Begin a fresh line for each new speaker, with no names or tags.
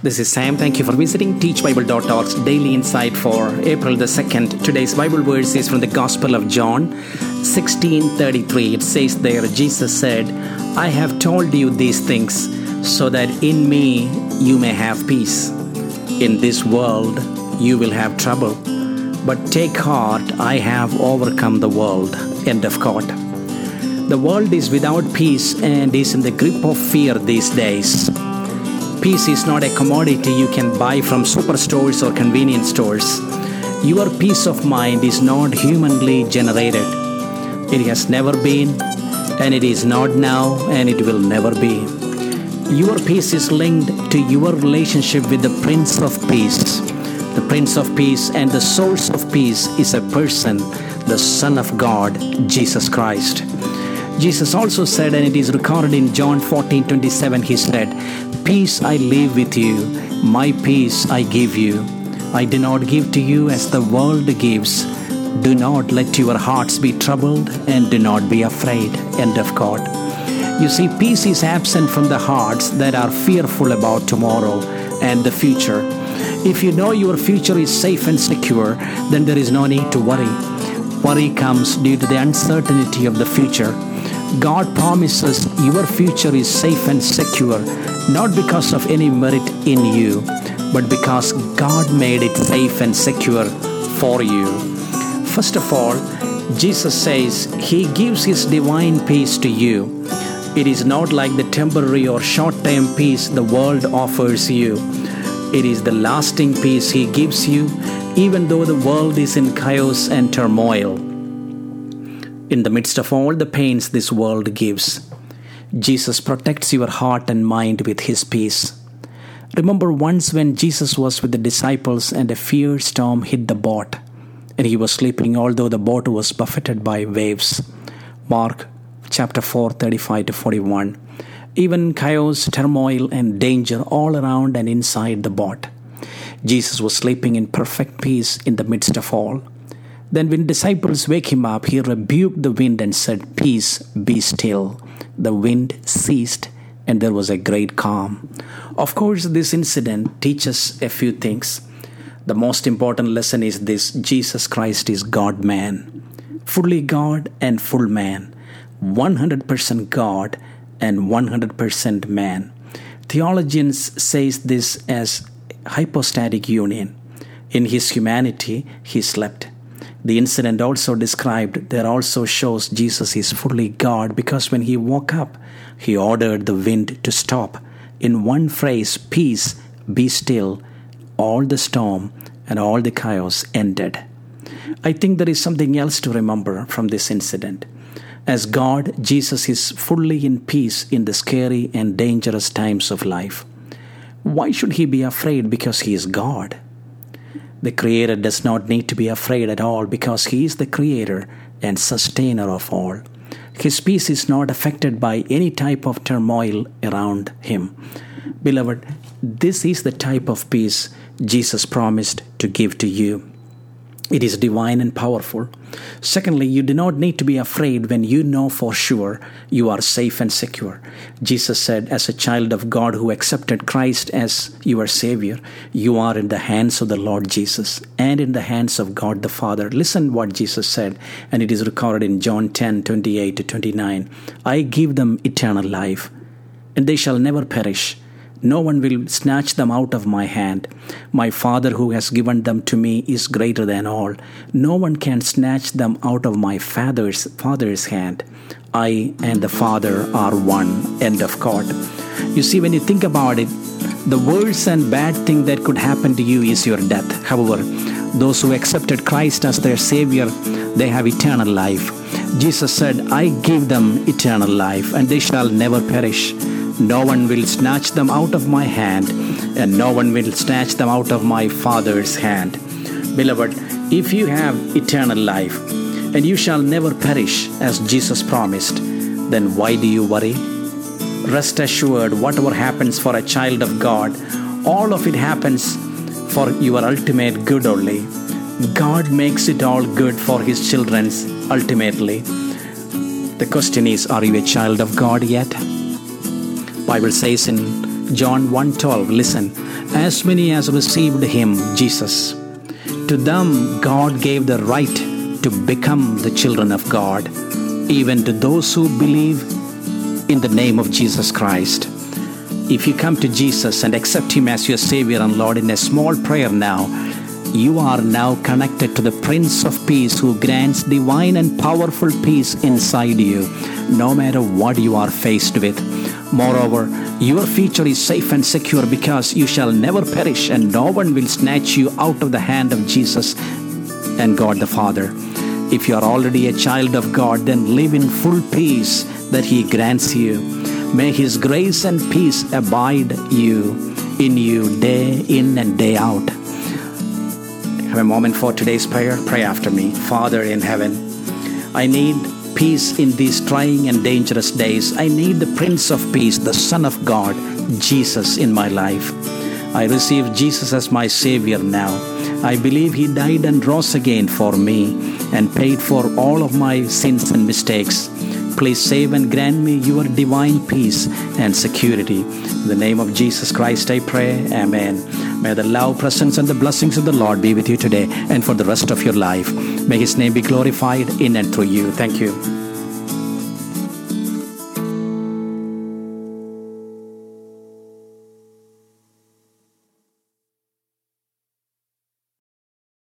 This is Sam. Thank you for visiting teachbible.org's Daily Insight for April the 2nd. Today's Bible verse is from the Gospel of John 16:33. It says there, Jesus said, I have told you these things so that in me you may have peace. In this world you will have trouble, but take heart, I have overcome the world. End of quote. The world is without peace and is in the grip of fear these days. Peace is not a commodity you can buy from superstores or convenience stores. Your peace of mind is not humanly generated. It has never been, and it is not now, and it will never be. Your peace is linked to your relationship with the Prince of Peace. The Prince of Peace and the source of peace is a person, the Son of God, Jesus Christ. Jesus also said, and it is recorded in John 14:27, he said, Peace I leave with you, my peace I give you. I do not give to you as the world gives. Do not let your hearts be troubled and do not be afraid. End of quote. You see, peace is absent from the hearts that are fearful about tomorrow and the future. If you know your future is safe and secure, then there is no need to worry. Worry comes due to the uncertainty of the future. God promises your future is safe and secure, not because of any merit in you, but because God made it safe and secure for you. First of all, Jesus says He gives His divine peace to you. It is not like the temporary or short-term peace the world offers you. It is the lasting peace He gives you, even though the world is in chaos and turmoil. In the midst of all the pains this world gives, Jesus protects your heart and mind with His peace. Remember once when Jesus was with the disciples and a fierce storm hit the boat, and He was sleeping although the boat was buffeted by waves. Mark chapter 4:35-41. Even chaos, turmoil, and danger all around and inside the boat. Jesus was sleeping in perfect peace in the midst of all. Then when disciples wake Him up, He rebuked the wind and said, Peace, be still. The wind ceased and there was a great calm. Of course, this incident teaches a few things. The most important lesson is this: Jesus Christ is God-man, fully God and full man, 100% God and 100% man. Theologians say this as hypostatic union. In His humanity, He slept. The incident also described there also shows Jesus is fully God, because when He woke up, He ordered the wind to stop. In one phrase, peace, be still, all the storm and all the chaos ended. I think there is something else to remember from this incident. As God, Jesus is fully in peace in the scary and dangerous times of life. Why should He be afraid? Because He is God. The Creator does not need to be afraid at all, because He is the Creator and Sustainer of all. His peace is not affected by any type of turmoil around Him. Beloved, this is the type of peace Jesus promised to give to you. It is divine and powerful. Secondly, you do not need to be afraid when you know for sure you are safe and secure. Jesus said, as a child of God who accepted Christ as your Savior, you are in the hands of the Lord Jesus and in the hands of God the Father. Listen what Jesus said, and it is recorded in John 10:28-29. I give them eternal life, and they shall never perish. No one will snatch them out of my hand. My Father who has given them to me is greater than all. No one can snatch them out of my Father's hand. I and the Father are one. End of quote. You see, when you think about it, the worst and bad thing that could happen to you is your death. However, those who accepted Christ as their Savior, they have eternal life. Jesus said, I give them eternal life, and they shall never perish. No one will snatch them out of my hand, and no one will snatch them out of my Father's hand. Beloved, if you have eternal life, and you shall never perish, as Jesus promised, then why do you worry? Rest assured, whatever happens for a child of God, all of it happens for your ultimate good only. God makes it all good for His children's ultimately. The question is, are you a child of God yet? Bible says in John 1:12. Listen, as many as received him, Jesus, to them God gave the right to become the children of God, even to those who believe in the name of Jesus Christ. If you come to Jesus and accept him as your Savior and Lord in a small prayer now, you are now connected to the Prince of Peace, who grants divine and powerful peace inside you, no matter what you are faced with. Moreover, your future is safe and secure, because you shall never perish, and no one will snatch you out of the hand of Jesus and God the Father. If you are already a child of God, then live in full peace that he grants you. May his grace and peace abide in you day in and day out. Have a moment for today's prayer. Pray after me. Father in heaven, I need peace in these trying and dangerous days. I need the Prince of Peace, the Son of God, Jesus, in my life. I receive Jesus as my Savior now. I believe he died and rose again for me and paid for all of my sins and mistakes. Please save and grant me your divine peace and security. In the name of Jesus Christ I pray. Amen. May the love, presence, and the blessings of the Lord be with you today and for the rest of your life. May his name be glorified in and through you. Thank you.